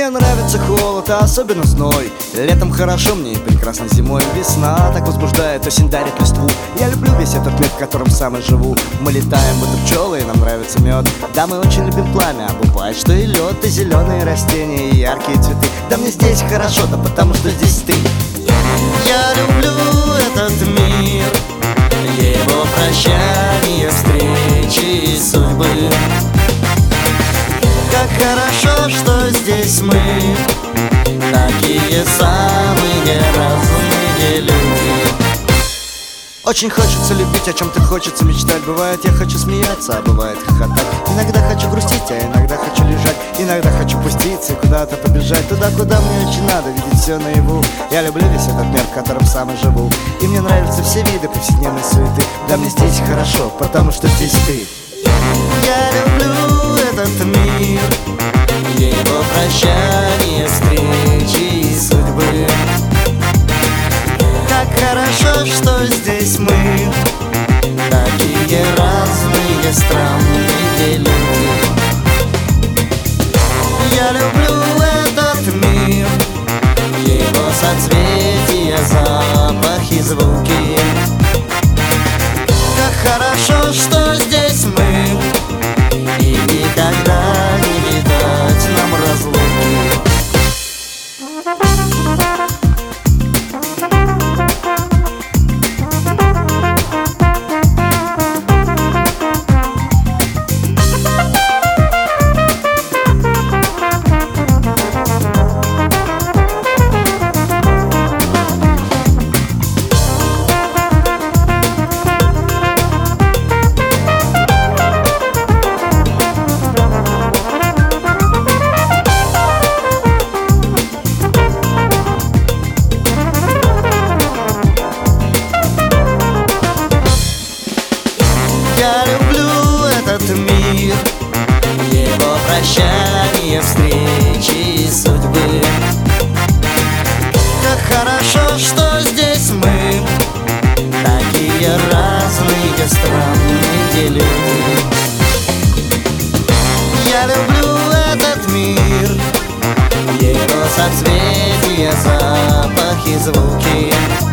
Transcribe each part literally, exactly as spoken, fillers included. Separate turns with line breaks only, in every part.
Мне нравится холод, а особенно зной. Летом хорошо мне и прекрасно зимой. Весна так возбуждает, осень дарит листву. Я люблю весь этот мир, в котором сам и живу. Мы летаем, будто пчелы, и нам нравится мед. Да, мы очень любим пламя, а бывает, что и лед, и зеленые растения, и яркие цветы. Да мне здесь хорошо, да потому что здесь ты. Я люблю этот мир, его прощания, встречи и судьбы. Как хорошо, что здесь мы, такие самые разные люди. Очень хочется любить, о чем-то хочется мечтать. Бывает, я хочу смеяться, а бывает хохотать. Иногда хочу грустить, а иногда хочу лежать. Иногда хочу пуститься и куда-то побежать. Туда, куда мне очень надо, видеть все наяву. Я люблю весь этот мир, в котором сам и живу. И мне нравятся все виды повседневной суеты. Да мне здесь хорошо, потому что здесь ты. Я люблю этот мир, его прощания, встречи и судьбы. Как хорошо, что здесь мы, такие разные, странные люди. Я люблю этот мир, его соцветия, запахи, звуки. Как хорошо, что здесь мы, и никогда не видать нам разлуки. Я люблю этот мир, его прощания, встречи и судьбы. Как хорошо, что здесь мы, такие разные, странные люди. Я люблю этот мир, его соцветия, запахи, звуки.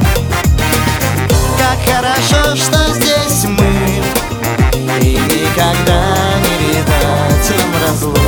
Как хорошо, что здесь мы, и никогда не видать нам разлуки.